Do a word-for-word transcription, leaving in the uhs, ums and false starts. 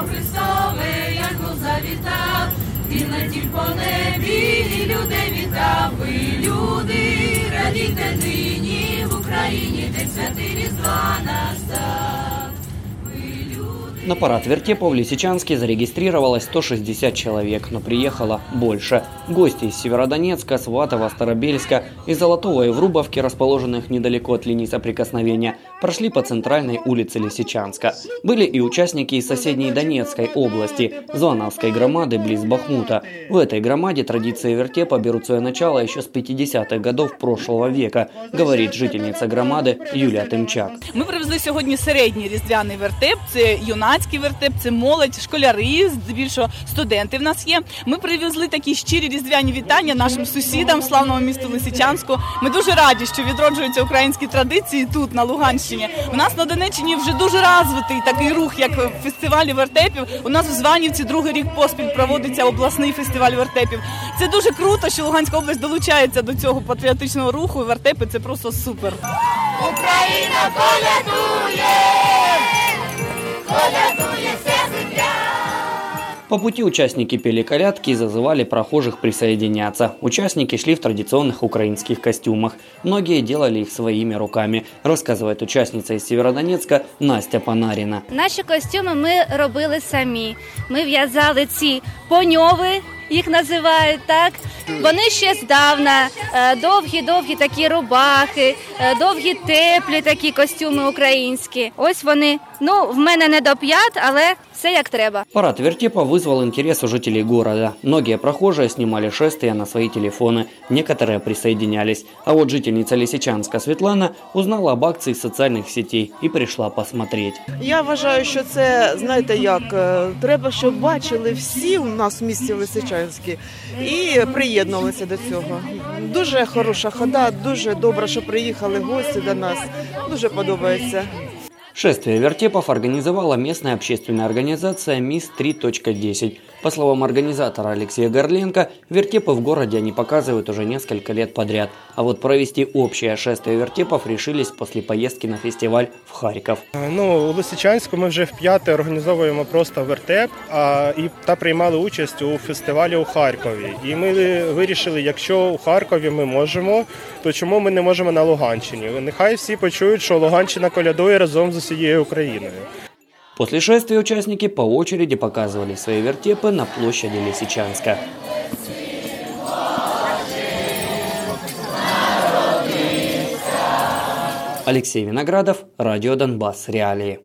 Христове, янгол завітав, він летів по небі і людей вітав. Ви, люди, радійте нині в Україні, день святий Різдва настав. На парад вертепа в Лисичанске зарегистрировалось сто шестьдесят человек, но приехало больше. Гости из Северодонецка, Сватова, Старобельска и Золотого и Врубовки, расположенных недалеко от линии соприкосновения, прошли по центральной улице Лисичанска. Были и участники из соседней Донецкой области, Звановской громады близ Бахмута. В этой громаде традиции вертепа берут свое начало еще с пятидесятых годов прошлого века, говорит жительница громады Юлия Тимчак. Мы привезли сегодня середній різдвяний вертеп, це юнацький вертеп, це молодь, школяри, здебільшого студенти в нас є. Ми привезли такі щирі різдвяні вітання нашим сусідам славного місту Лисичанську. Ми дуже раді, що відроджуються українські традиції тут, на Луганщині. У нас на Донеччині вже дуже розвитий такий рух, як фестивалі вертепів. У нас в Званівці другий рік поспіль проводиться обласний фестиваль вертепів. Це дуже круто, що Луганська область долучається до цього патріотичного руху, і вертепи – це просто супер. Україна колядує! Колядує вся земля! По пути участники пели колядки и зазывали прохожих присоединяться. Участники шли в традиционных украинских костюмах. Многие делали их своими руками, рассказывает участница из Северодонецка Настя Панаріна. Наші костюми ми робили самі. Ми в'язали ці поньови, їх називають, так? Вони ще здавна, довгі-довгі такі рубахи, довгі теплі такі костюми українські. Ось вони, ну, в мене не до п'ят, але все як треба. Парад вертепа вызвал интерес у жителей города. Многие прохожие снимали шествия на свои телефоны, некоторые присоединялись. А вот жительница Лисичанска Светлана узнала об акции из социальных сетей и пришла посмотреть. Я вважаю, що це, знаєте як, треба, щоб бачили всі у нас в місті Лисичанській і приєднувалися до цього. Дуже хороша хода, дуже добре, що приїхали гості до нас, дуже подобається. Шествие вертепов организовала местная общественная организация МИС три точка десять. По словам организатора Алексея Горленко, вертепы в городе они показывают уже несколько лет подряд. А вот провести общее шествие вертепов решились после поездки на фестиваль в Харків. Ну, у Лисичанську ми вже вп'яте організовуємо просто вертеп а, і, та приймали участь у фестивалі у Харкові. І ми вирішили, якщо у Харкові ми можемо, то чому ми не можемо на Луганщині? Нехай всі почують, що Луганщина колядує разом з усією Україною. После шествия участники по очереди показывали свои вертепы на площади Лисичанска. Алексей Виноградов, Радио Донбасс. Реалии.